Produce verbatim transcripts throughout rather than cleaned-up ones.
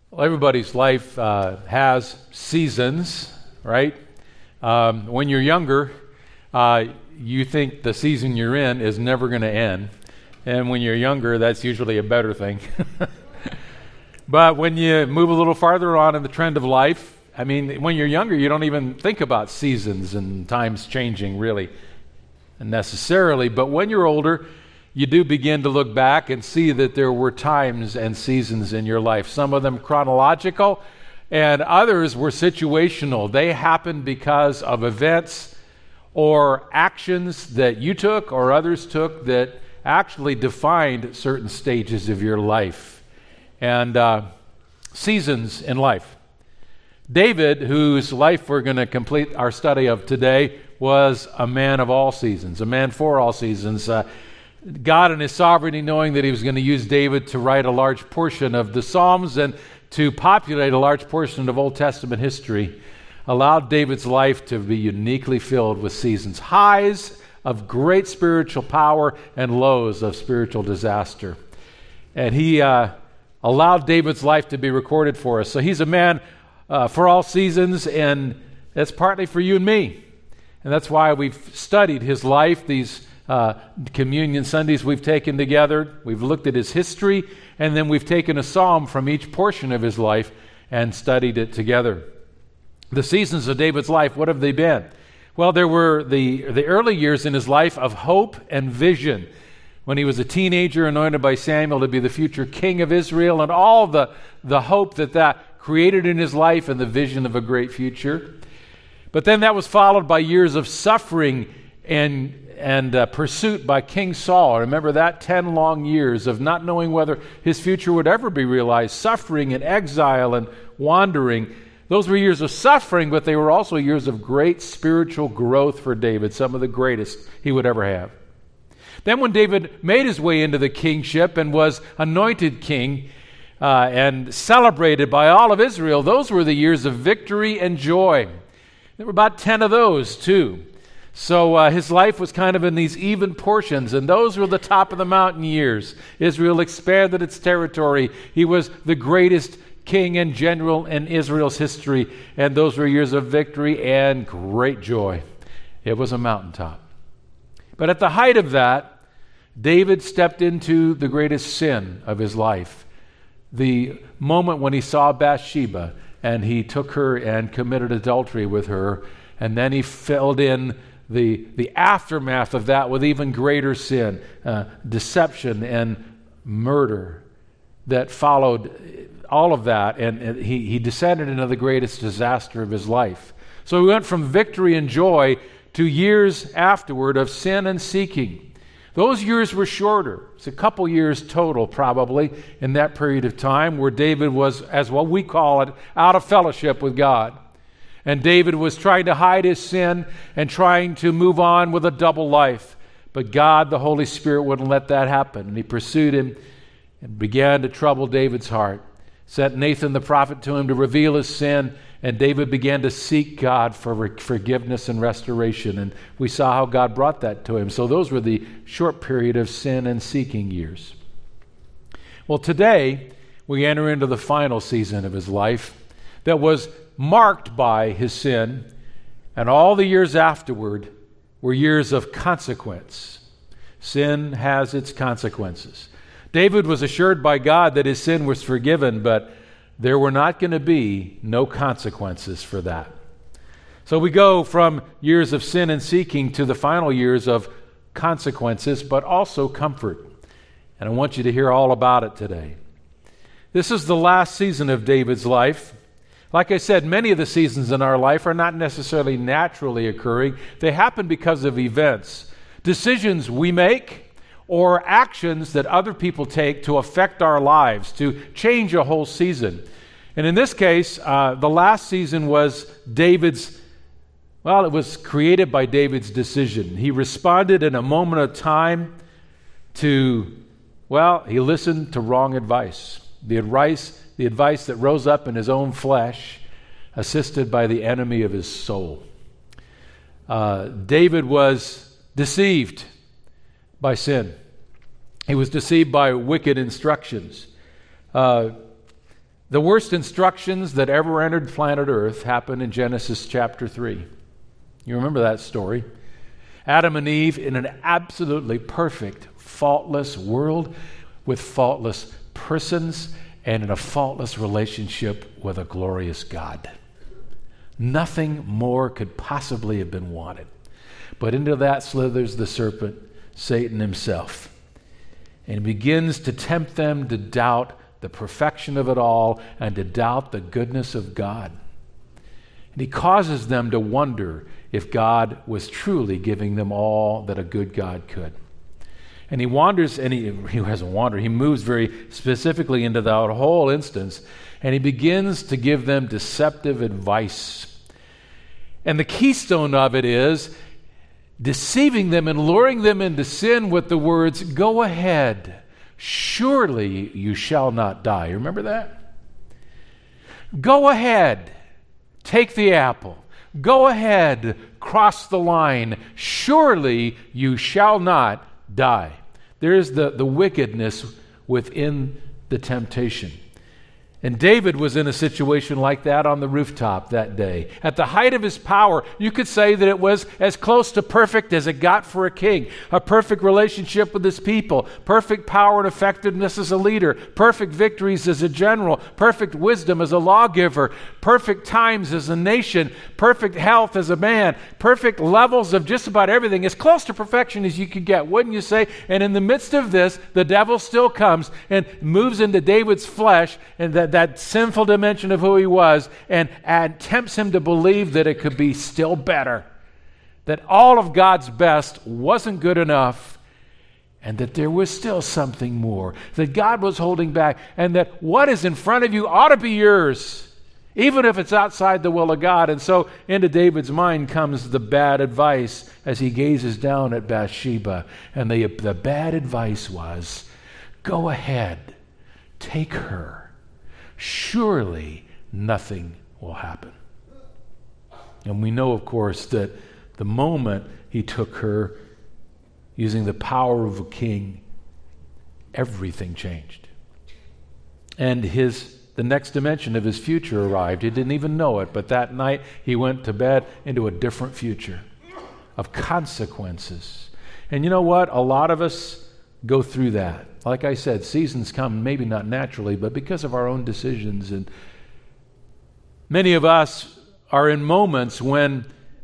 Well, everybody's life uh, has seasons, right? Um, when you're younger, uh, you think the season you're in is never going to end. And when you're younger, that's usually a better thing. But when you move a little farther on in the trend of life, I mean, when you're younger, you don't even think about seasons and times changing really necessarily. But when you're older, you do begin to look back and see that there were times and seasons in your life. Some of them chronological, and others were situational. They happened because of events or actions that you took or others took that actually defined certain stages of your life and uh, seasons in life. David, whose life we're going to complete our study of today, was a man of all seasons, a man for all seasons. Uh, God in his sovereignty, knowing that he was going to use David to write a large portion of the Psalms and to populate a large portion of Old Testament history, allowed David's life to be uniquely filled with seasons, highs of great spiritual power and lows of spiritual disaster. And he uh, allowed David's life to be recorded for us. So he's a man uh, for all seasons, and that's partly for you and me. And that's why we've studied his life, these Uh, communion Sundays we've taken together. We've looked at his history, and then we've taken a psalm from each portion of his life and studied it together. The seasons of David's life, what have they been? Well, there were the, the early years in his life of hope and vision, when he was a teenager anointed by Samuel to be the future king of Israel, and all the, the hope that that created in his life and the vision of a great future. But then that was followed by years of suffering and and uh, pursuit by King Saul. Remember that? Ten long years of not knowing whether his future would ever be realized, suffering and exile and wandering. Those were years of suffering, but they were also years of great spiritual growth for David, some of the greatest he would ever have. Then when David made his way into the kingship and was anointed king uh, and celebrated by all of Israel, those were the years of victory and joy. There were about ten of those too. So uh, his life was kind of in these even portions, and those were the top of the mountain years. Israel expanded its territory. He was the greatest king and general in Israel's history, and those were years of victory and great joy. It was a mountaintop. But at the height of that, David stepped into the greatest sin of his life, the moment when he saw Bathsheba, and he took her and committed adultery with her, and then he filled in The, the aftermath of that with even greater sin, uh, deception and murder that followed all of that, and, and he, he descended into the greatest disaster of his life. So he went from victory and joy to years afterward of sin and seeking. Those years were shorter. It's a couple years total probably in that period of time where David was, as what we call it, out of fellowship with God. And David was trying to hide his sin and trying to move on with a double life. But God, the Holy Spirit, wouldn't let that happen. And he pursued him and began to trouble David's heart. Sent Nathan the prophet to him to reveal his sin. And David began to seek God for forgiveness and restoration. And we saw how God brought that to him. So those were the short period of sin and seeking years. Well, today we enter into the final season of his life that was marked by his sin, and all the years afterward were years of consequence. Sin has its consequences. David was assured by God that his sin was forgiven, but there were not going to be no consequences for that. So we go from years of sin and seeking to the final years of consequences, but also comfort. And I want you to hear all about it today. This is the last season of David's life. Like I said, many of the seasons in our life are not necessarily naturally occurring. They happen because of events, decisions we make, or actions that other people take to affect our lives, to change a whole season. And in this case, uh, the last season was David's, well, it was created by David's decision. He responded in a moment of time to, well, he listened to wrong advice. The advice The advice that rose up in his own flesh, assisted by the enemy of his soul. Uh, David was deceived by sin. He was deceived by wicked instructions. Uh, The worst instructions that ever entered planet Earth happened in Genesis chapter three. You remember that story? Adam and Eve in an absolutely perfect, faultless world with faultless persons and in a faultless relationship with a glorious God. Nothing more could possibly have been wanted. But into that slithers the serpent, Satan himself. And he begins to tempt them to doubt the perfection of it all and to doubt the goodness of God. And he causes them to wonder if God was truly giving them all that a good God could. And he wanders, and he, he hasn't wandered, he moves very specifically into that whole instance, and he begins to give them deceptive advice. And the keystone of it is deceiving them and luring them into sin with the words, "Go ahead, surely you shall not die." Remember that? Go ahead, take the apple. Go ahead, cross the line. Surely you shall not die. There is the, the wickedness within the temptation. And David was in a situation like that on the rooftop that day. At the height of his power, you could say that it was as close to perfect as it got for a king. A perfect relationship with his people, perfect power and effectiveness as a leader, perfect victories as a general, perfect wisdom as a lawgiver, perfect times as a nation, perfect health as a man, perfect levels of just about everything, as close to perfection as you could get, wouldn't you say? And in the midst of this, the devil still comes and moves into David's flesh and that that sinful dimension of who he was, and, and tempts him to believe that it could be still better, that all of God's best wasn't good enough, and that there was still something more, that God was holding back, and that what is in front of you ought to be yours, even if it's outside the will of God. And so into David's mind comes the bad advice as he gazes down at Bathsheba, and the, the bad advice was, "Go ahead, take her. Surely nothing will happen." And we know, of course, that the moment he took her, using the power of a king, everything changed. And his the next dimension of his future arrived. He didn't even know it, but that night he went to bed into a different future of consequences. And you know what? A lot of us go through that. Like I said, seasons come maybe not naturally, but because of our own decisions. And many of us are in moments when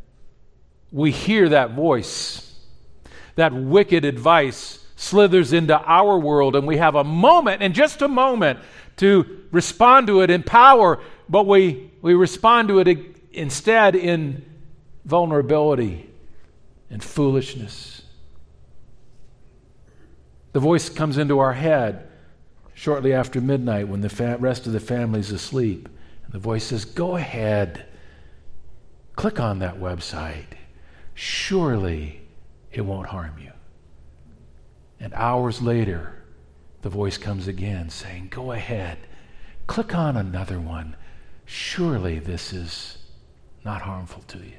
we hear that voice, that wicked advice slithers into our world, and we have a moment, and just a moment, to respond to it in power, but we, we respond to it instead in vulnerability and foolishness. The voice comes into our head shortly after midnight when the fa- rest of the family's asleep. And the voice says, "Go ahead, click on that website. Surely it won't harm you." And hours later, the voice comes again saying, "Go ahead, click on another one. Surely this is not harmful to you."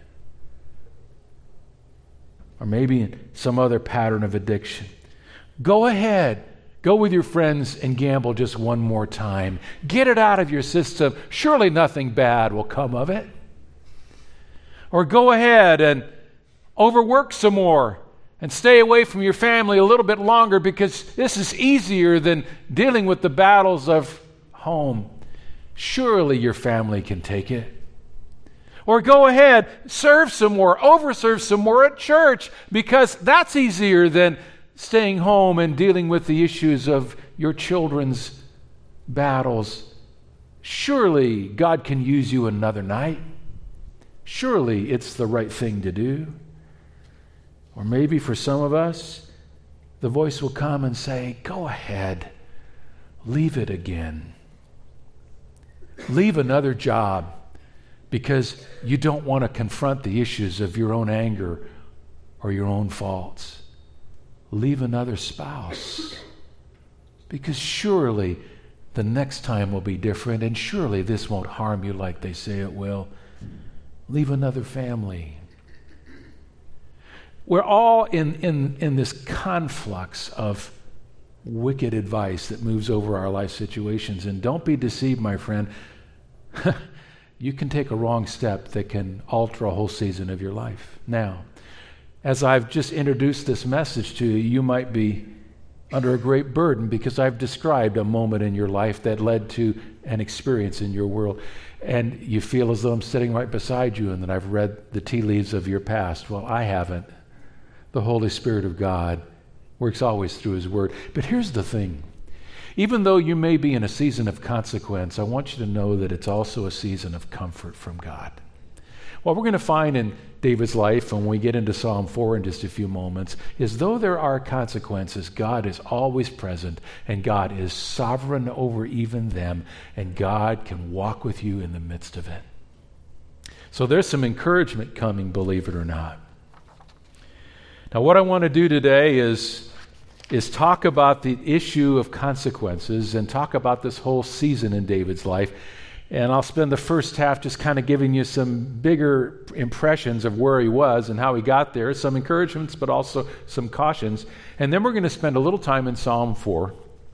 Or maybe some other pattern of addiction. "Go ahead, go with your friends and gamble just one more time. Get it out of your system. Surely nothing bad will come of it." Or go ahead and overwork some more and stay away from your family a little bit longer because this is easier than dealing with the battles of home. Surely your family can take it. Or go ahead, serve some more, overserve some more at church because that's easier than staying home and dealing with the issues of your children's battles. Surely God can use you another night. Surely it's the right thing to do. Or maybe for some of us, the voice will come and say, "Go ahead, leave it again. Leave another job because you don't want to confront the issues of your own anger or your own faults. Leave another spouse because surely the next time will be different and surely this won't harm you like they say it will. Leave another family." We're all in, in, in this conflux of wicked advice that moves over our life situations. And don't be deceived, my friend. You can take a wrong step that can alter a whole season of your life. Now, as I've just introduced this message to you, you might be under a great burden because I've described a moment in your life that led to an experience in your world. And you feel as though I'm sitting right beside you and that I've read the tea leaves of your past. Well, I haven't. The Holy Spirit of God works always through His Word. But here's the thing. Even though you may be in a season of consequence, I want you to know that it's also a season of comfort from God. What we're going to find in David's life when we get into Psalm four in just a few moments is though there are consequences, God is always present and God is sovereign over even them, and God can walk with you in the midst of it. So there's some encouragement coming, believe it or not. Now what I want to do today is is talk about the issue of consequences and talk about this whole season in David's life. And I'll spend the first half just kind of giving you some bigger impressions of where he was and how he got there, some encouragements, but also some cautions. And then we're going to spend a little time in Psalm four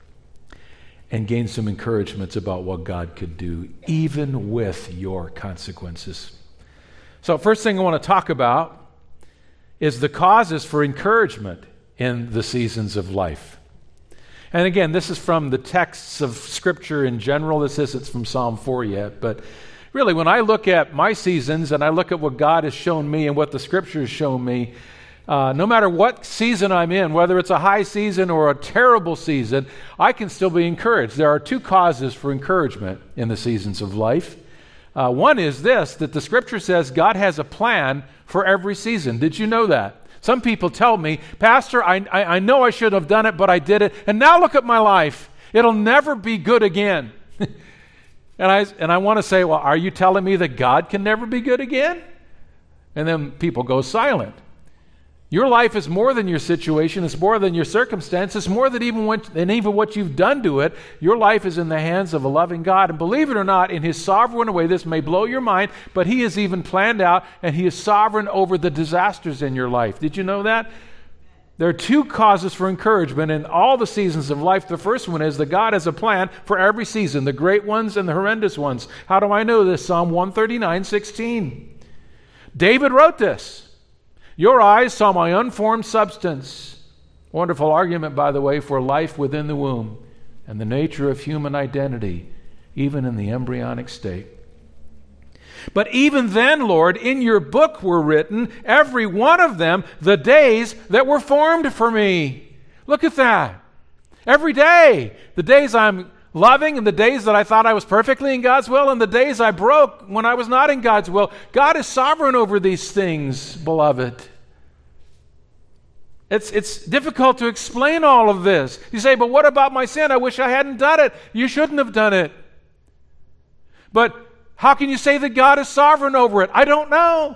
and gain some encouragements about what God could do, even with your consequences. So first thing I want to talk about is the causes for encouragement in the seasons of life. And again, this is from the texts of Scripture in general. This isn't from Psalm four yet. But really, when I look at my seasons and I look at what God has shown me and what the Scripture has shown me, uh, no matter what season I'm in, whether it's a high season or a terrible season, I can still be encouraged. There are two causes for encouragement in the seasons of life. Uh, one is this, that the Scripture says God has a plan for every season. Did you know that? Some people tell me, Pastor, I, I, I know I should have done it, but I did it, and now look at my life. It'll never be good again. and I and I want to say, well, are you telling me that God can never be good again? And then people go silent. Your life is more than your situation. It's more than your circumstance. It's more than even what, than even what you've done to it. Your life is in the hands of a loving God. And believe it or not, in His sovereign way, this may blow your mind, but He has even planned out, and He is sovereign over the disasters in your life. Did you know that? There are two causes for encouragement in all the seasons of life. The first one is that God has a plan for every season, the great ones and the horrendous ones. How do I know this? Psalm one thirty-nine, sixteen. David wrote this. Your eyes saw my unformed substance. Wonderful argument, by the way, for life within the womb and the nature of human identity, even in the embryonic state. But even then, Lord, in your book were written, every one of them, the days that were formed for me. Look at that. Every day, the days I'm loving and the days that I thought I was perfectly in God's will and the days I broke when I was not in God's will. God is sovereign over these things, beloved. It's, it's difficult to explain all of this. You say, but what about my sin? I wish I hadn't done it. You shouldn't have done it. But how can you say that God is sovereign over it? I don't know.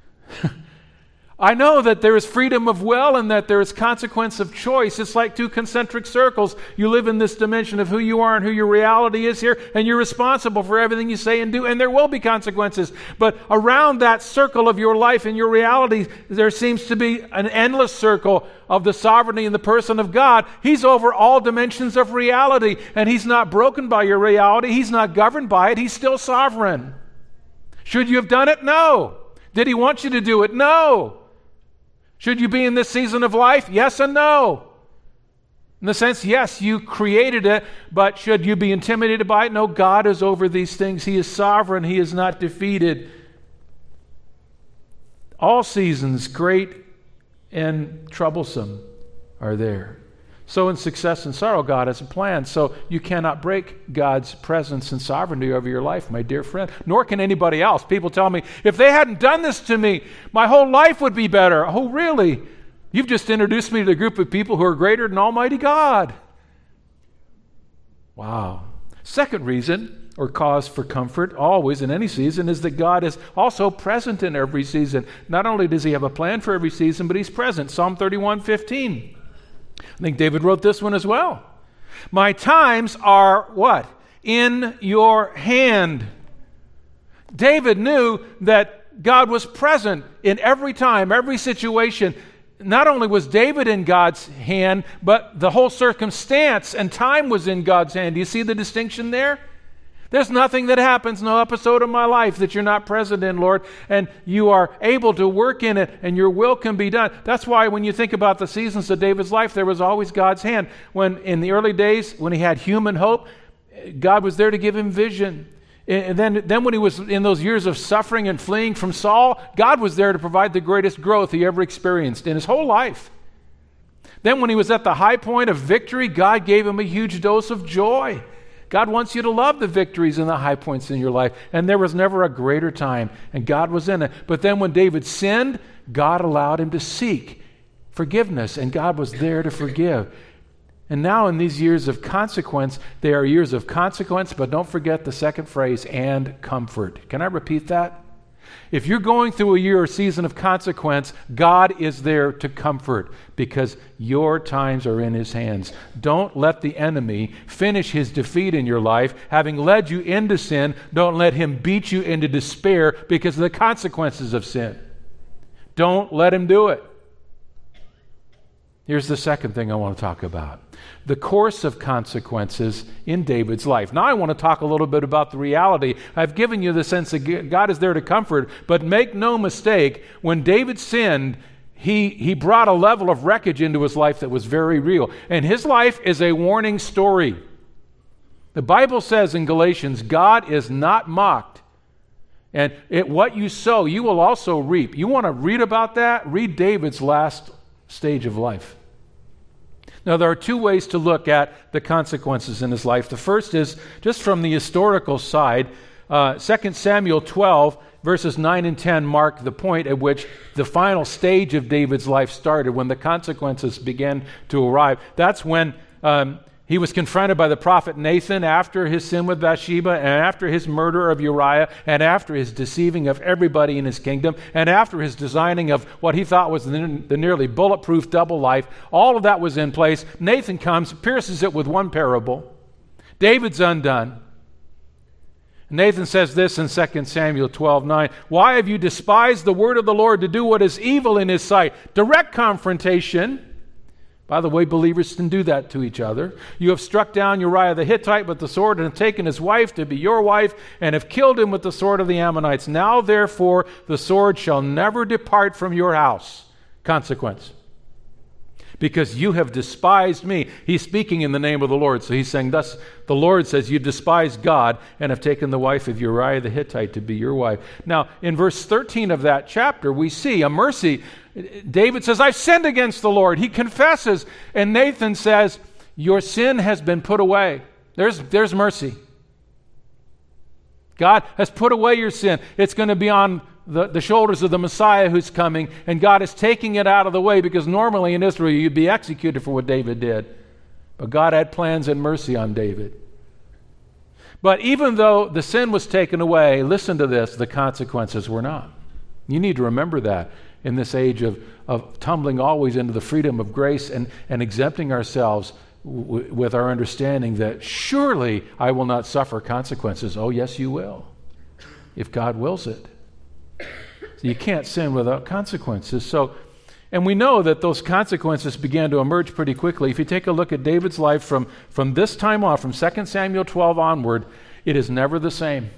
I know that there is freedom of will and that there is consequence of choice. It's like two concentric circles. You live in this dimension of who you are and who your reality is here, and you're responsible for everything you say and do, and there will be consequences. But around that circle of your life and your reality, there seems to be an endless circle of the sovereignty and the person of God. He's over all dimensions of reality, and He's not broken by your reality. He's not governed by it. He's still sovereign. Should you have done it? No. Did He want you to do it? No. Should you be in this season of life? Yes and no. In the sense, yes, you created it, but should you be intimidated by it? No, God is over these things. He is sovereign. He is not defeated. All seasons, great and troublesome, are there. So in success and sorrow, God has a plan. So you cannot break God's presence and sovereignty over your life, my dear friend, nor can anybody else. People tell me, if they hadn't done this to me, my whole life would be better. Oh, really? You've just introduced me to a group of people who are greater than Almighty God. Wow. Second reason, or cause for comfort, always in any season, is that God is also present in every season. Not only does He have a plan for every season, but He's present. Psalm thirty-one fifteen. I think David wrote this one as well. My times are what? In your hand. David knew that God was present in every time, every situation. not only was David in God's hand, but the whole circumstance and time was in God's hand. Do you see the distinction there? There's nothing that happens, no episode of my life that you're not present in, Lord, and you are able to work in it, and your will can be done. That's why when you think about the seasons of David's life, there was always God's hand. When in the early days, when he had human hope, God was there to give him vision. And then, then when he was in those years of suffering and fleeing from Saul, God was there to provide the greatest growth he ever experienced in his whole life. Then when he was at the high point of victory, God gave him a huge dose of joy. God wants you to love the victories and the high points in your life. And there was never a greater time, and God was in it. But then when David sinned, God allowed him to seek forgiveness, and God was there to forgive. And now in these years of consequence, they are years of consequence, but don't forget the second phrase, and comfort. Can I repeat that? If you're going through a year or season of consequence, God is there to comfort because your times are in his hands. Don't let the enemy finish his defeat in your life. Having led you into sin, don't let him beat you into despair because of the consequences of sin. Don't let him do it. Here's the second thing I want to talk about. The course of consequences in David's life. Now I want to talk a little bit about the reality. I've given you the sense that God is there to comfort, but make no mistake, when David sinned, he, he brought a level of wreckage into his life that was very real. And his life is a warning story. The Bible says in Galatians, God is not mocked. And it, what you sow, you will also reap. You want to read about that? Read David's last stage of life. Now, there are two ways to look at the consequences in his life. The first is just from the historical side. Uh, Second Samuel twelve, verses nine and ten mark the point at which the final stage of David's life started, when the consequences began to arrive. That's when um, he was confronted by the prophet Nathan after his sin with Bathsheba, and after his murder of Uriah, and after his deceiving of everybody in his kingdom, and after his designing of what he thought was the, the nearly bulletproof double life. All of that was in place. Nathan comes, pierces it with one parable. David's undone. Nathan says this in Second Samuel twelve nine, "Why have you despised the word of the Lord to do what is evil in his sight?" Direct confrontation. By the way, believers can do that to each other. "You have struck down Uriah the Hittite with the sword and have taken his wife to be your wife and have killed him with the sword of the Ammonites. Now, therefore, the sword shall never depart from your house." Consequence. "Because you have despised me." He's speaking in the name of the Lord. So he's saying, thus the Lord says, you despised God and have taken the wife of Uriah the Hittite to be your wife. Now, in verse thirteen of that chapter, we see a mercy. David says, "I've sinned against the Lord." He confesses, and Nathan says, "Your sin has been put away." There's, there's mercy. God has put away your sin. It's going to be on the, the shoulders of the Messiah who's coming, and God is taking it out of the way, because normally in Israel you'd be executed for what David did. But God had plans and mercy on David. But even though the sin was taken away, listen to this, the consequences were not. You need to remember that in this age of, of tumbling always into the freedom of grace and, and exempting ourselves w- with our understanding that surely I will not suffer consequences. Oh, yes, you will, if God wills it. So you can't sin without consequences. So, and we know that those consequences began to emerge pretty quickly. If you take a look at David's life from, from this time on, from Second Samuel twelve onward, it is never the same.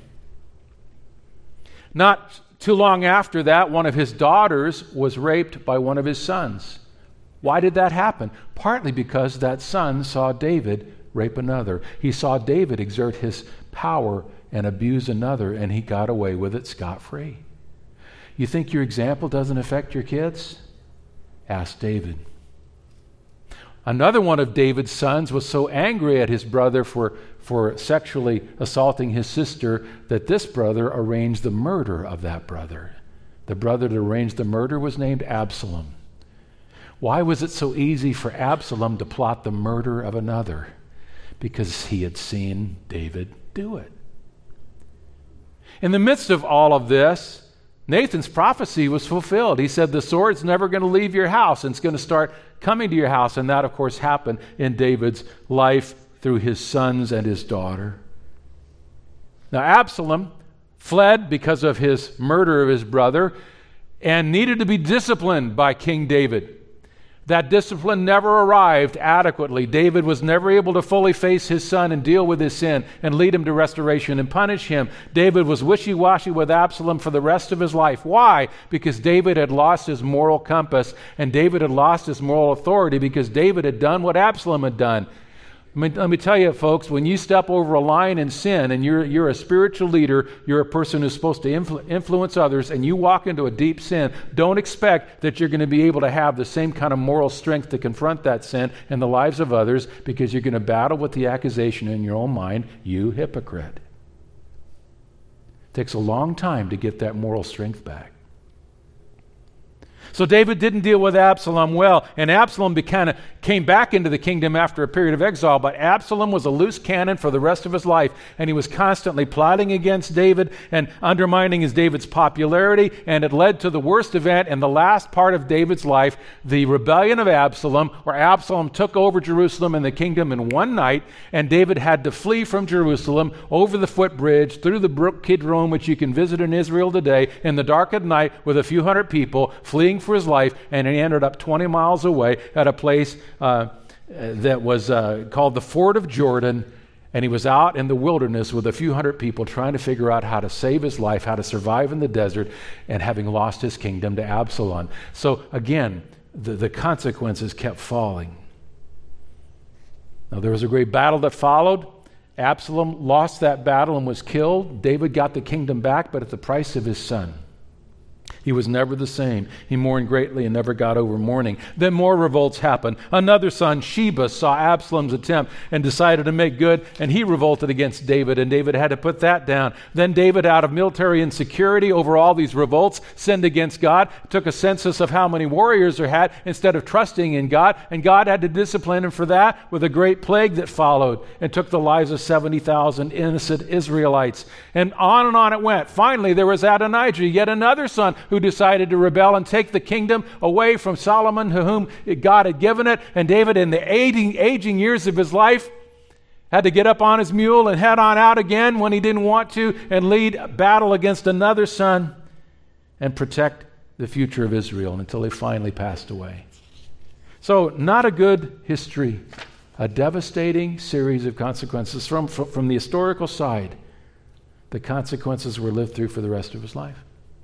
Not too long after that, one of his daughters was raped by one of his sons. Why did that happen? Partly because that son saw David rape another. He saw David exert his power and abuse another, and he got away with it scot-free. You think your example doesn't affect your kids? Ask David. Another one of David's sons was so angry at his brother for, for sexually assaulting his sister that this brother arranged the murder of that brother. The brother that arranged the murder was named Absalom. Why was it so easy for Absalom to plot the murder of another? Because he had seen David do it. In the midst of all of this, Nathan's prophecy was fulfilled. He said, the sword's never going to leave your house, and it's going to start coming to your house. And that, of course, happened in David's life through his sons and his daughter. Now, Absalom fled because of his murder of his brother and needed to be disciplined by King David. That discipline never arrived adequately. David was never able to fully face his son and deal with his sin and lead him to restoration and punish him. David was wishy-washy with Absalom for the rest of his life. Why? Because David had lost his moral compass, and David had lost his moral authority because David had done what Absalom had done. I mean, let me tell you, folks, when you step over a line in sin and you're, you're a spiritual leader, you're a person who's supposed to influ- influence others, and you walk into a deep sin, don't expect that you're going to be able to have the same kind of moral strength to confront that sin in the lives of others, because you're going to battle with the accusation in your own mind, you hypocrite. It takes a long time to get that moral strength back. So David didn't deal with Absalom well, and Absalom kind of came back into the kingdom after a period of exile, but Absalom was a loose cannon for the rest of his life, and he was constantly plotting against David and undermining his David's popularity, and it led to the worst event in the last part of David's life, the rebellion of Absalom, where Absalom took over Jerusalem and the kingdom in one night, and David had to flee from Jerusalem over the footbridge, through the brook Kidron, which you can visit in Israel today, in the dark of night with a few hundred people fleeing for his life, and he ended up twenty miles away at a place uh, that was uh, called the Ford of Jordan, and he was out in the wilderness with a few hundred people trying to figure out how to save his life, how to survive in the desert, and having lost his kingdom to Absalom. So again, the, the consequences kept falling. Now there was a great battle that followed. Absalom lost that battle and was killed. David got the kingdom back, but at the price of his son. He was never the same. He mourned greatly and never got over mourning. Then more revolts happened. Another son, Sheba, saw Absalom's attempt and decided to make good, and he revolted against David, and David had to put that down. Then David, out of military insecurity over all these revolts, sinned against God, took a census of how many warriors there had instead of trusting in God, and God had to discipline him for that with a great plague that followed and took the lives of seventy thousand innocent Israelites. And on and on it went. Finally, there was Adonijah, yet another son, who decided to rebel and take the kingdom away from Solomon, to whom God had given it. And David, in the aging, aging years of his life, had to get up on his mule and head on out again when he didn't want to, and lead battle against another son and protect the future of Israel until he finally passed away. So, not a good history, a devastating series of consequences from, from, from the historical side. The consequences were lived through for the rest of his life.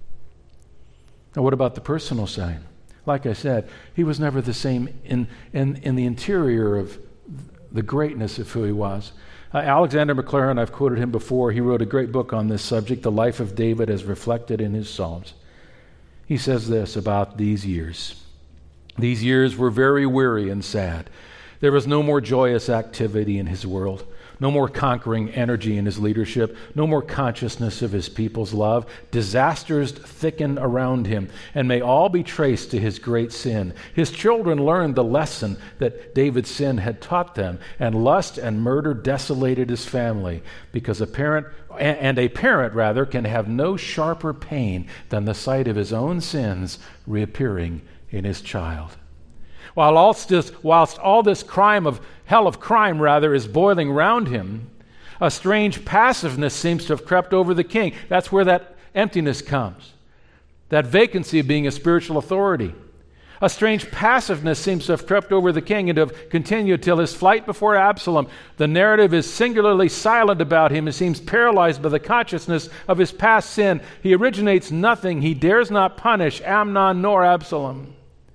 Now, what about the personal side? Like I said, he was never the same in, in, in the interior of the greatness of who he was. Uh, Alexander McLaren, I've quoted him before, he wrote a great book on this subject, The Life of David as Reflected in His Psalms. He says this about these years. These years were very weary and sad. There was no more joyous activity in his world. No more conquering energy in his leadership. No more consciousness of his people's love. Disasters thickened around him, and may all be traced to his great sin. His children learned the lesson that David's sin had taught them, and lust and murder desolated his family, because a parent, and a parent rather, can have no sharper pain than the sight of his own sins reappearing in his child. While all this, whilst all this crime of hell of crime rather is boiling round him, a strange passiveness seems to have crept over the king. That's where that emptiness comes, that vacancy of being a spiritual authority. A strange passiveness seems to have crept over the king and to have continued till his flight before Absalom. The narrative is singularly silent about him. He seems paralyzed by the consciousness of his past sin. He originates nothing. He dares not punish Amnon nor Absalom.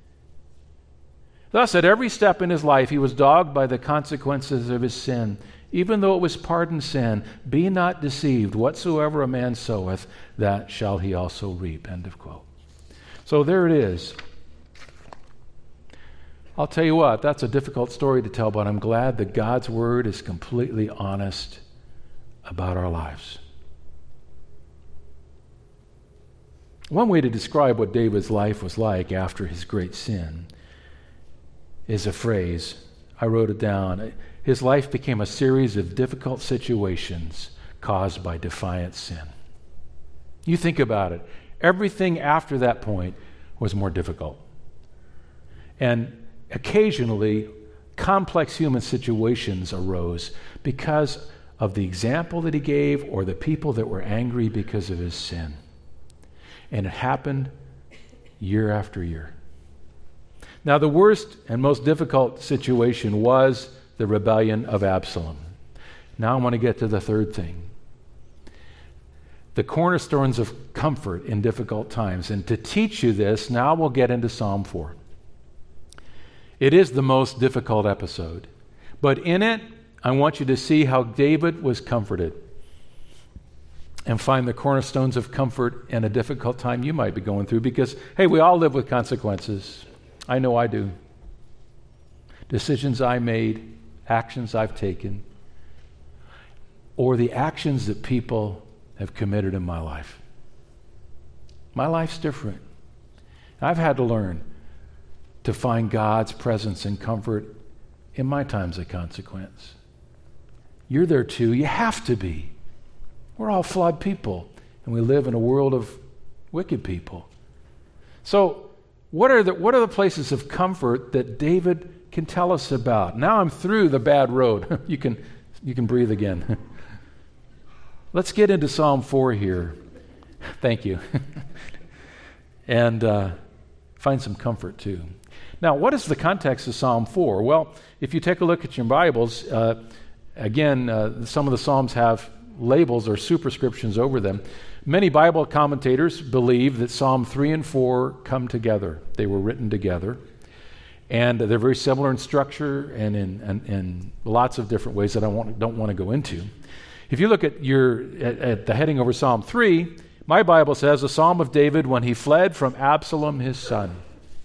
Thus, at every step in his life, he was dogged by the consequences of his sin. Even though it was pardoned sin, be not deceived. Whatsoever a man soweth, that shall he also reap. End of quote. So there it is. I'll tell you what, that's a difficult story to tell, but I'm glad that God's word is completely honest about our lives. One way to describe what David's life was like after his great sin is a phrase. I wrote it down. His life became a series of difficult situations caused by defiant sin. You think about it. Everything after that point was more difficult. And occasionally, complex human situations arose because of the example that he gave or the people that were angry because of his sin. And it happened year after year. Now, the worst and most difficult situation was the rebellion of Absalom. Now I want to get to the third thing. The cornerstones of comfort in difficult times. And to teach you this, now we'll get into Psalm four. It is the most difficult episode. But in it, I want you to see how David was comforted and find the cornerstones of comfort in a difficult time you might be going through. Because, hey, we all live with consequences. I know I do. Decisions I made, actions I've taken, or the actions that people have committed in my life. My life's different. I've had to learn to find God's presence and comfort in my times of consequence. You're there too. You have to be. We're all flawed people, and we live in a world of wicked people. So, what are the what are the places of comfort that David can tell us about? Now I'm through the bad road. you can you can breathe again. Let's get into Psalm four here. Thank you. and uh, find some comfort too. Now, what is the context of Psalm four? Well, if you take a look at your Bibles, uh, again, uh, some of the Psalms have labels or superscriptions over them. Many Bible commentators believe that Psalm three and four come together. They were written together. And they're very similar in structure and in, in, in lots of different ways that I want, don't want to go into. If you look at your at, at the heading over Psalm three, my Bible says, a psalm of David when he fled from Absalom his son.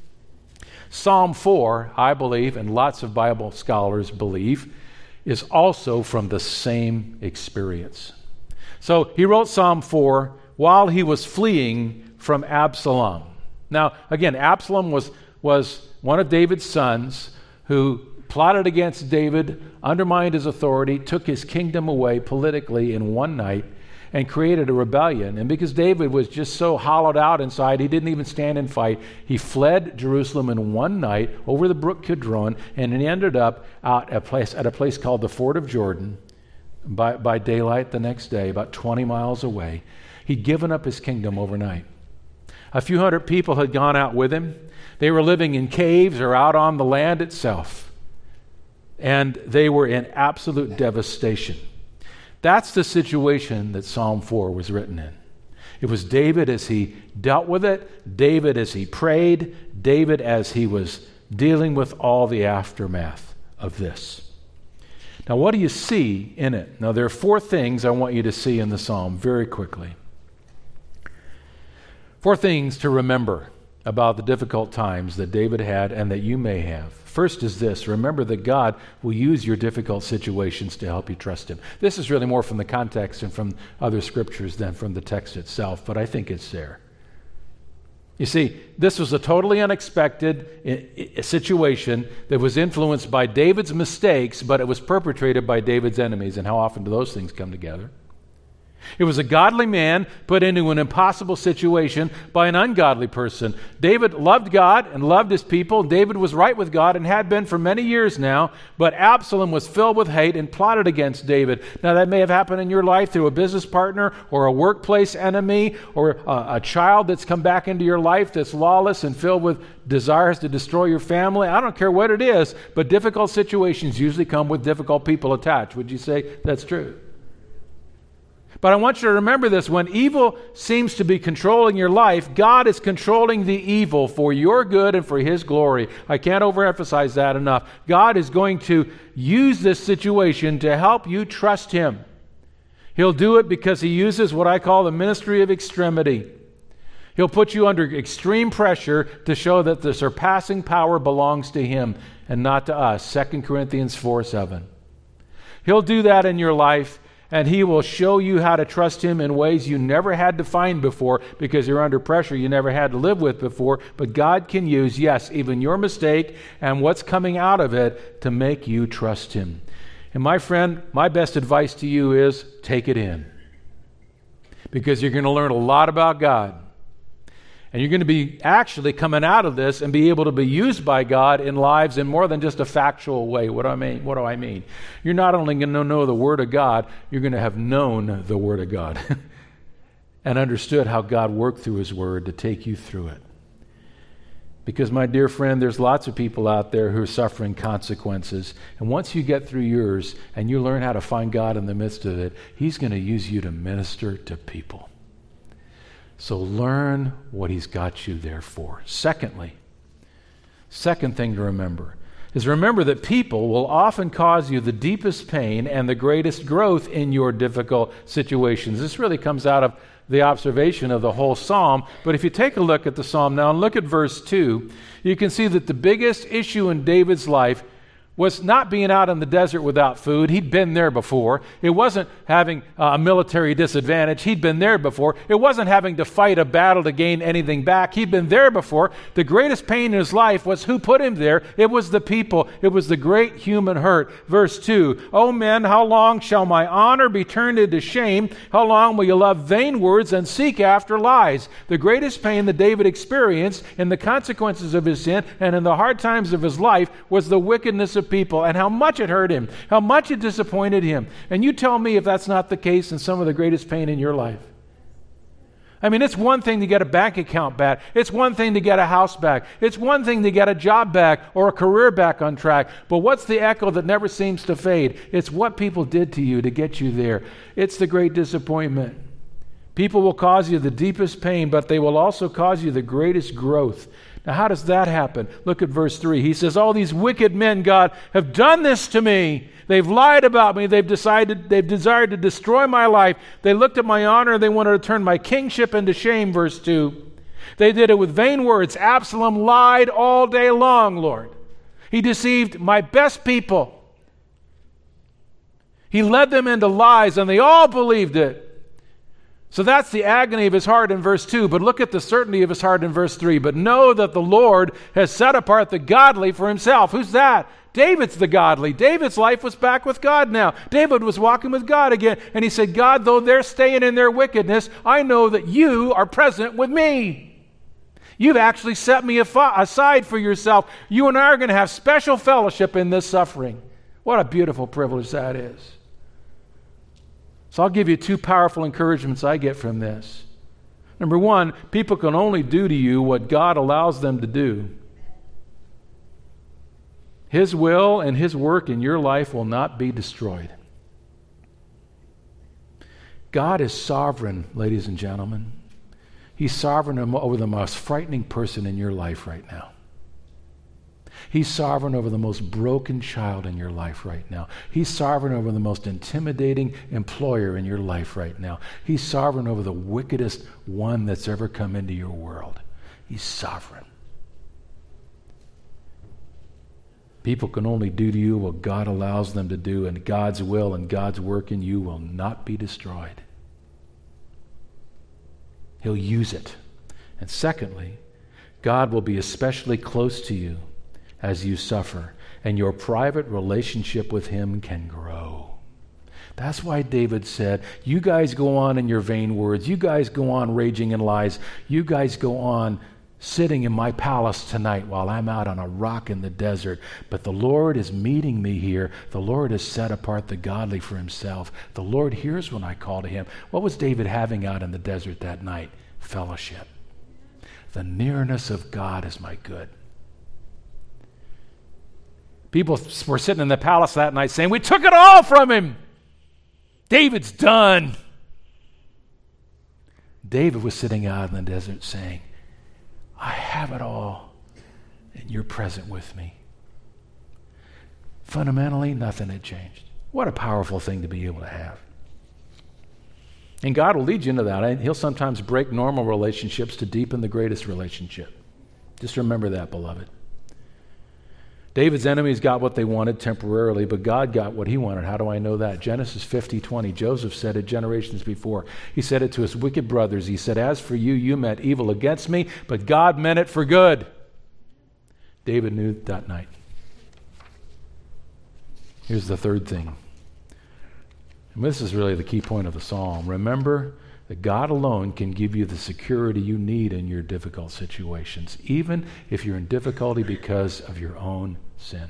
Psalm four, I believe, and lots of Bible scholars believe, is also from the same experience. So he wrote Psalm four while he was fleeing from Absalom. Now, again, Absalom was, was one of David's sons who plotted against David, undermined his authority, took his kingdom away politically in one night, and created a rebellion. And because David was just so hollowed out inside, he didn't even stand and fight. He fled Jerusalem in one night over the brook Kidron, and he ended up out at a place, at a place called the Ford of Jordan by, by daylight the next day, about twenty miles away. He'd given up his kingdom overnight. A few hundred people had gone out with him. They were living in caves or out on the land itself. And they were in absolute devastation. That's the situation that Psalm four was written in. It was David as he dealt with it, David as he prayed, David as he was dealing with all the aftermath of this. Now, what do you see in it? Now, there are four things I want you to see in the psalm very quickly. Four things to remember about the difficult times that David had and that you may have. First is this: remember that God will use your difficult situations to help you trust Him. This is really more from the context and from other scriptures than from the text itself, but I think it's there. You see, this was a totally unexpected I- I- situation that was influenced by David's mistakes, but it was perpetrated by David's enemies. And how often do those things come together? It was a godly man put into an impossible situation by an ungodly person. David loved God and loved his people. David was right with God and had been for many years now, but Absalom was filled with hate and plotted against David. Now, that may have happened in your life through a business partner or a workplace enemy or a, a child that's come back into your life that's lawless and filled with desires to destroy your family. I don't care what it is, but difficult situations usually come with difficult people attached. Would you say that's true? But I want you to remember this: when evil seems to be controlling your life, God is controlling the evil for your good and for His glory. I can't overemphasize that enough. God is going to use this situation to help you trust Him. He'll do it because He uses what I call the ministry of extremity. He'll put you under extreme pressure to show that the surpassing power belongs to Him and not to us. Second Corinthians four seven. He'll do that in your life, and He will show you how to trust Him in ways you never had to find before because you're under pressure you never had to live with before. But God can use, yes, even your mistake and what's coming out of it to make you trust Him. And my friend, my best advice to you is take it in, because you're going to learn a lot about God. And you're going to be actually coming out of this and be able to be used by God in lives in more than just a factual way. What do I mean? What do I mean? You're not only going to know the Word of God, you're going to have known the Word of God and understood how God worked through His Word to take you through it. Because, my dear friend, there's lots of people out there who are suffering consequences. And once you get through yours and you learn how to find God in the midst of it, He's going to use you to minister to people. So learn what He's got you there for. Secondly, second thing to remember is remember that people will often cause you the deepest pain and the greatest growth in your difficult situations. This really comes out of the observation of the whole psalm. But if you take a look at the psalm now and look at verse two, you can see that the biggest issue in David's life was not being out in the desert without food. He'd been there before. It wasn't having a military disadvantage. He'd been there before. It wasn't having to fight a battle to gain anything back. He'd been there before. The greatest pain in his life was who put him there. It was the people. It was the great human hurt. Verse two, O men, how long shall my honor be turned into shame? How long will you love vain words and seek after lies? The greatest pain that David experienced in the consequences of his sin and in the hard times of his life was the wickedness of people, and how much it hurt him, how much it disappointed him. And you tell me if that's not the case in some of the greatest pain in your life. I mean, it's one thing to get a bank account back. It's one thing to get a house back. It's one thing to get a job back or a career back on track. But what's the echo that never seems to fade? It's what people did to you to get you there. It's the great disappointment. People will cause you the deepest pain, but they will also cause you the greatest growth. Now, how does that happen? Look at verse three. He says, all these wicked men, God, have done this to me. They've lied about me. They've decided, they've desired to destroy my life. They looked at my honor. They wanted to turn my kingship into shame, verse two. They did it with vain words. Absalom lied all day long, Lord. He deceived my best people. He led them into lies, and they all believed it. So that's the agony of his heart in verse two. But look at the certainty of his heart in verse three. But know that the Lord has set apart the godly for himself. Who's that? David's the godly. David's life was back with God now. David was walking with God again. And he said, God, though they're staying in their wickedness, I know that you are present with me. You've actually set me aside for yourself. You and I are going to have special fellowship in this suffering. What a beautiful privilege that is. So I'll give you two powerful encouragements I get from this. Number one, people can only do to you what God allows them to do. His will and His work in your life will not be destroyed. God is sovereign, ladies and gentlemen. He's sovereign over the most frightening person in your life right now. He's sovereign over the most broken child in your life right now. He's sovereign over the most intimidating employer in your life right now. He's sovereign over the wickedest one that's ever come into your world. He's sovereign. People can only do to you what God allows them to do, and God's will and God's work in you will not be destroyed. He'll use it. And secondly, God will be especially close to you as you suffer, and your private relationship with Him can grow. That's why David said, you guys go on in your vain words. You guys go on raging in lies. You guys go on sitting in my palace tonight while I'm out on a rock in the desert. But the Lord is meeting me here. The Lord has set apart the godly for Himself. The Lord hears when I call to Him. What was David having out in the desert that night? Fellowship. The nearness of God is my good. People were sitting in the palace that night saying, we took it all from him. David's done. David was sitting out in the desert saying, I have it all, and you're present with me. Fundamentally, nothing had changed. What a powerful thing to be able to have. And God will lead you into that. He'll sometimes break normal relationships to deepen the greatest relationship. Just remember that, beloved. David's enemies got what they wanted temporarily, but God got what He wanted. How do I know that? Genesis fifty twenty. Joseph said it generations before. He said it to his wicked brothers. He said, as for you, you meant evil against me, but God meant it for good. David knew that night. Here's the third thing. And this is really the key point of the psalm. Remember that God alone can give you the security you need in your difficult situations, even if you're in difficulty because of your own sin.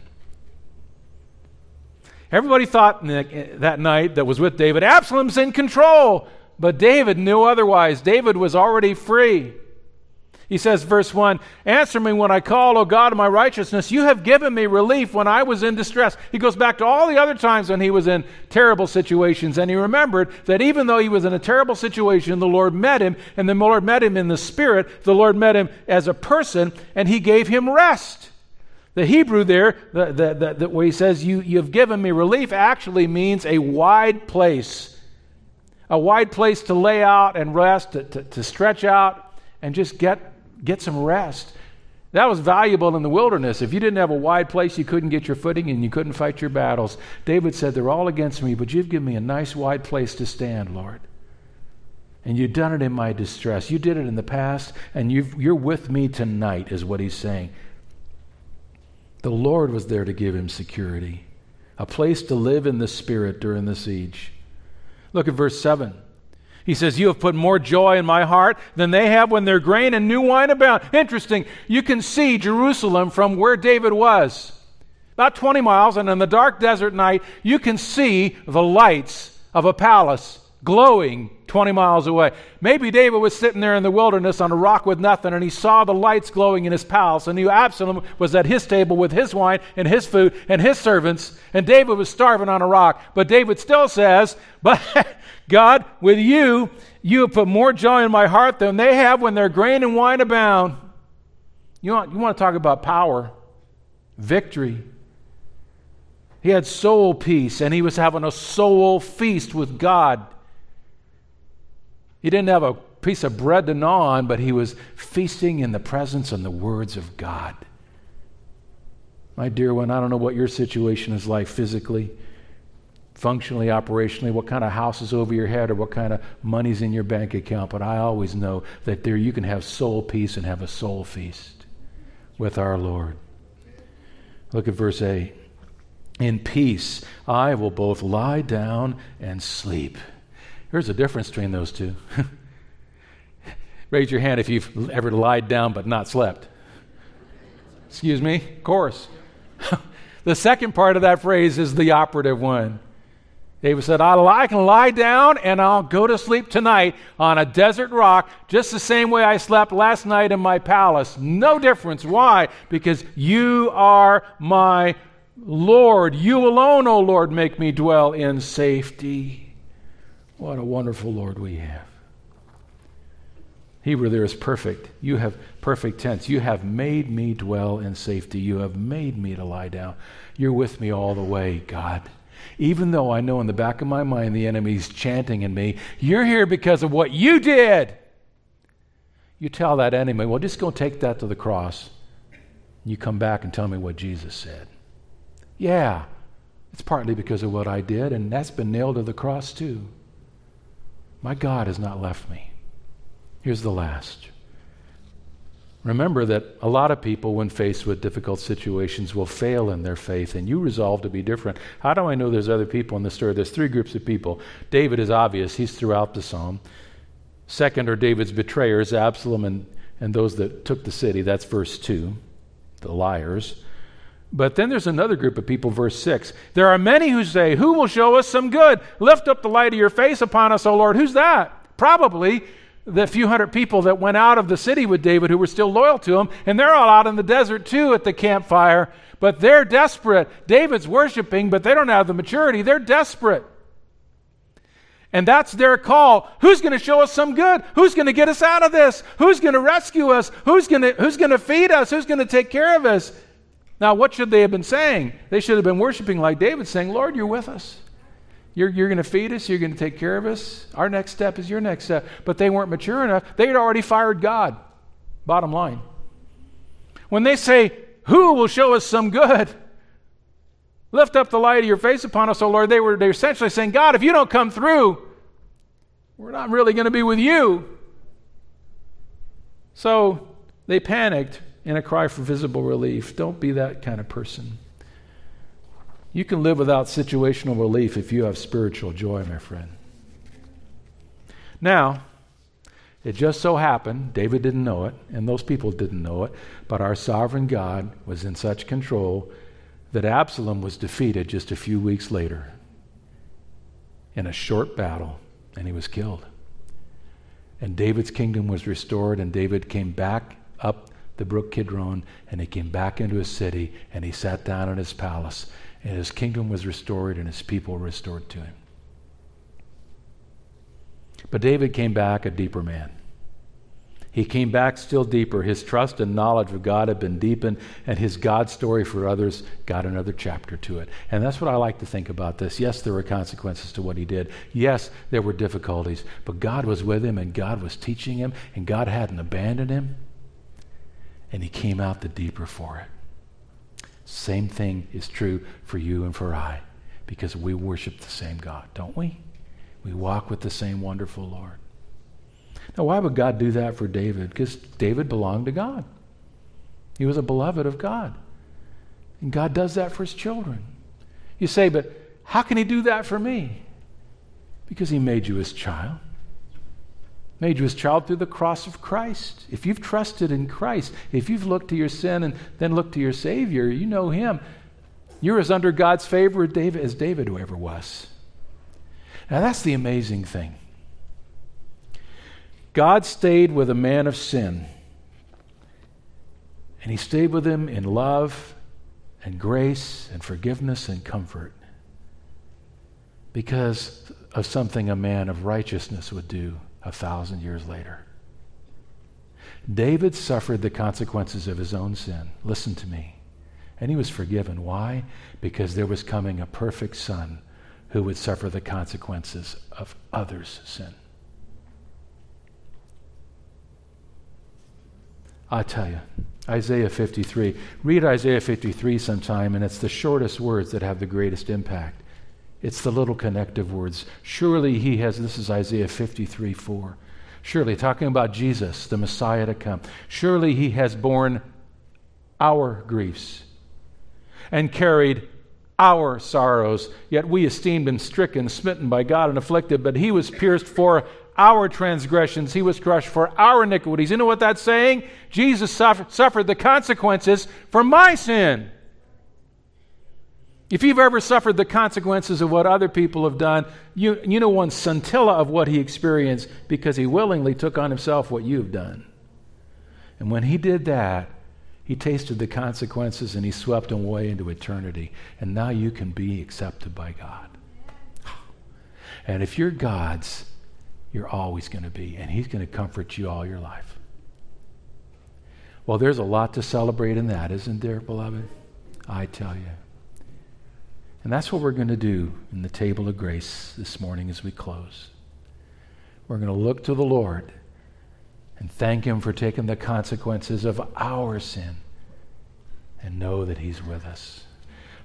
Everybody thought that night that was with David, Absalom's in control, but David knew otherwise. David was already free. He says, verse one, answer me when I call, O God of my righteousness. You have given me relief when I was in distress. He goes back to all the other times when he was in terrible situations, and he remembered that even though he was in a terrible situation, the Lord met him, and the Lord met him in the Spirit. The Lord met him as a person, and he gave him rest. The Hebrew there, the, the, the, the, where he says, you, you have given me relief, actually means a wide place. A wide place to lay out and rest, to, to, to stretch out and just get Get some rest. That was valuable in the wilderness. If you didn't have a wide place, you couldn't get your footing and you couldn't fight your battles. David said, they're all against me, but you've given me a nice wide place to stand, Lord. And you've done it in my distress. You did it in the past, and you've, you're with me tonight, is what he's saying. The Lord was there to give him security, a place to live in the Spirit during the siege. Look at verse seven. He says, you have put more joy in my heart than they have when their grain and new wine abound. Interesting. You can see Jerusalem from where David was. About twenty miles, and in the dark desert night, you can see the lights of a palace glowing twenty miles away. Maybe David was sitting there in the wilderness on a rock with nothing, and he saw the lights glowing in his palace, and knew Absalom was at his table with his wine and his food and his servants, and David was starving on a rock. But David still says, but God, with you, you have put more joy in my heart than they have when their grain and wine abound. You want, you want to talk about power, victory. He had soul peace, and he was having a soul feast with God. He didn't have a piece of bread to gnaw on, but he was feasting in the presence and the words of God. My dear one, I don't know what your situation is like physically, functionally, operationally, what kind of house is over your head or what kind of money's in your bank account, but I always know that there you can have soul peace and have a soul feast with our Lord. Look at verse eight. In peace I will both lie down and sleep. There's a difference between those two. Raise your hand if you've ever lied down but not slept. Excuse me? Of course. The second part of that phrase is the operative one. David said, I can lie down and I'll go to sleep tonight on a desert rock just the same way I slept last night in my palace. No difference. Why? Because you are my Lord. You alone, O Lord, make me dwell in safety. What a wonderful Lord we have. Hebrew there is perfect. You have perfect tense. You have made me dwell in safety. You have made me to lie down. You're with me all the way, God. Even though I know in the back of my mind the enemy's chanting in me, you're here because of what you did. You tell that enemy, well, just go take that to the cross. You come back and tell me what Jesus said. Yeah, it's partly because of what I did, and that's been nailed to the cross too. My God has not left me. Here's the last. Remember that a lot of people, when faced with difficult situations, will fail in their faith, and you resolve to be different. How do I know there's other people in the story? There's three groups of people. David is obvious. He's throughout the psalm. Second are David's betrayers, Absalom and, and those that took the city. That's verse two, the liars. But then there's another group of people, verse six. There are many who say, who will show us some good? Lift up the light of your face upon us, O Lord. Who's that? Probably the few hundred people that went out of the city with David who were still loyal to him, and they're all out in the desert too at the campfire, but they're desperate. David's worshiping, but they don't have the maturity. They're desperate. And that's their call. Who's going to show us some good? Who's going to get us out of this? Who's going to rescue us? Who's going to, who's going to feed us? Who's going to take care of us? Now, what should they have been saying? They should have been worshiping like David, saying, Lord, you're with us. You're, you're going to feed us. You're going to take care of us. Our next step is your next step. But they weren't mature enough. They had already fired God. Bottom line. When they say, who will show us some good? Lift up the light of your face upon us, O Lord. They were, they were essentially saying, God, if you don't come through, we're not really going to be with you. So they panicked in a cry for visible relief. Don't be that kind of person. You can live without situational relief if you have spiritual joy, my friend. Now, it just so happened, David didn't know it, and those people didn't know it, but our sovereign God was in such control that Absalom was defeated just a few weeks later in a short battle, and he was killed. And David's kingdom was restored, and David came back up the brook Kidron, and he came back into his city, and he sat down in his palace, and his kingdom was restored, and his people were restored to him. But David came back a deeper man. He came back still deeper. His trust and knowledge of God had been deepened, and his God story for others got another chapter to it. And that's what I like to think about this. Yes, there were consequences to what he did. Yes, there were difficulties, but God was with him, and God was teaching him, and God hadn't abandoned him, and he came out the deeper for it. Same thing is true for you and for I, because we worship the same God, don't we? We walk with the same wonderful Lord. Now, why would God do that for David? Because David belonged to God. He was a beloved of God. And God does that for his children. You say, but how can he do that for me? Because he made you his child. Made you his child through the cross of Christ. If you've trusted in Christ, if you've looked to your sin and then looked to your Savior, you know him. You're as under God's favor as David, as David ever was. Now that's the amazing thing. God stayed with a man of sin, and he stayed with him in love and grace and forgiveness and comfort because of something a man of righteousness would do a thousand years later. David suffered the consequences of his own sin. Listen to me. And he was forgiven. Why? Because there was coming a perfect son who would suffer the consequences of others' sin. I tell you, Isaiah fifty-three. Read Isaiah fifty-three sometime, and it's the shortest words that have the greatest impact. It's the little connective words. Surely he has, this is Isaiah fifty-three four. Surely, talking about Jesus, the Messiah to come. Surely he has borne our griefs and carried our sorrows. Yet we esteemed him stricken, smitten by God, and afflicted. But he was pierced for our transgressions. He was crushed for our iniquities. You know what that's saying? Jesus suffered, suffered the consequences for my sin. If you've ever suffered the consequences of what other people have done, you, you know one scintilla of what he experienced because he willingly took on himself what you've done. And when he did that, he tasted the consequences and he swept them away into eternity. And now you can be accepted by God. And if you're God's, you're always going to be. And he's going to comfort you all your life. Well, there's a lot to celebrate in that, isn't there, beloved? I tell you. And that's what we're going to do in the table of grace this morning as we close. We're going to look to the Lord and thank him for taking the consequences of our sin and know that he's with us.